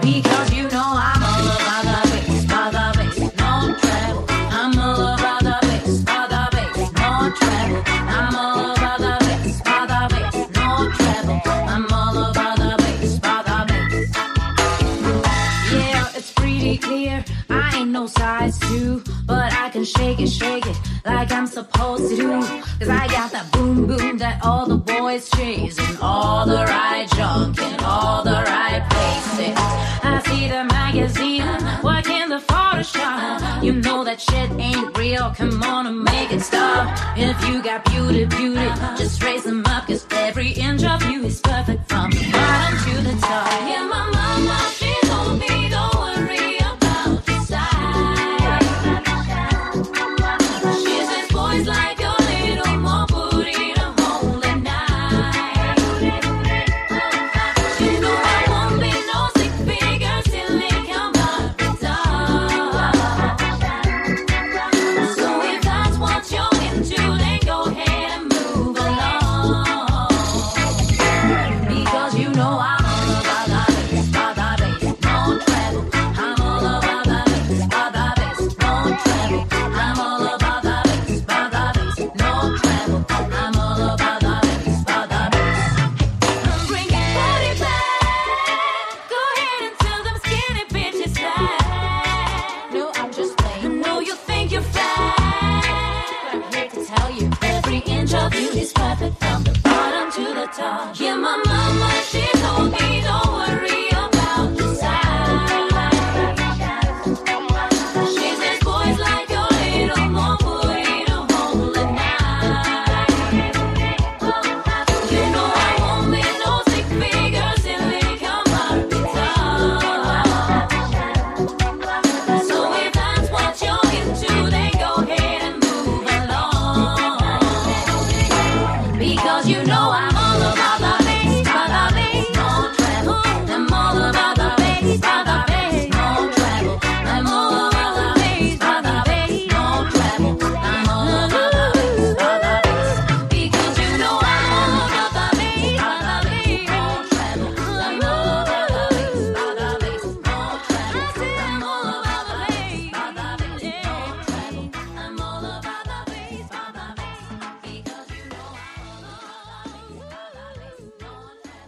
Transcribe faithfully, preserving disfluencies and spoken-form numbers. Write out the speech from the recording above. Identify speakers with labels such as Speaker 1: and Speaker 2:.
Speaker 1: Because you know I'm all about the bass, about the bass, no treble. I'm all about the bass, about the bass, no treble. I'm all about the bass, about the bass, no treble. I'm all about the bass, about the bass. Yeah, it's pretty clear. I ain't no size two, but I can shake it, shake it like I'm supposed to do. Cause I got that boom boom that all the boys chase, and all the right junk in all the right places. I see the magazine, working the Photoshop. You know that shit ain't real, come on and make it stop. If you got beauty, beauty, just raise them up. Cause every inch of you is perfect from the bottom to the top. Yeah, my mama, she told me don't worry about your size. She says boys like a little more booty to hold at night. You know I won't be no six figure silly come up the top. So if that's what you're into, then go ahead and move along. Because you know I'm all about the bass, about the bass, no treble. I'm all about the bass, about the bass, no treble. I'm all about the bass, about the bass, no treble. I'm all about the bass, about the bass. Bring your body back. Go ahead and tell them skinny bitches that. No, I'm just playing. I know you think you're fat, but I'm here to tell you every inch of you is perfect from the bottom to the top. Yeah, my mama, she told me don't worry about your size. She says boys like a little more booty to hold at night. You know I won't be no six figure silly come up the top. So if that's what you're into, then go ahead and move along. Because you know I'm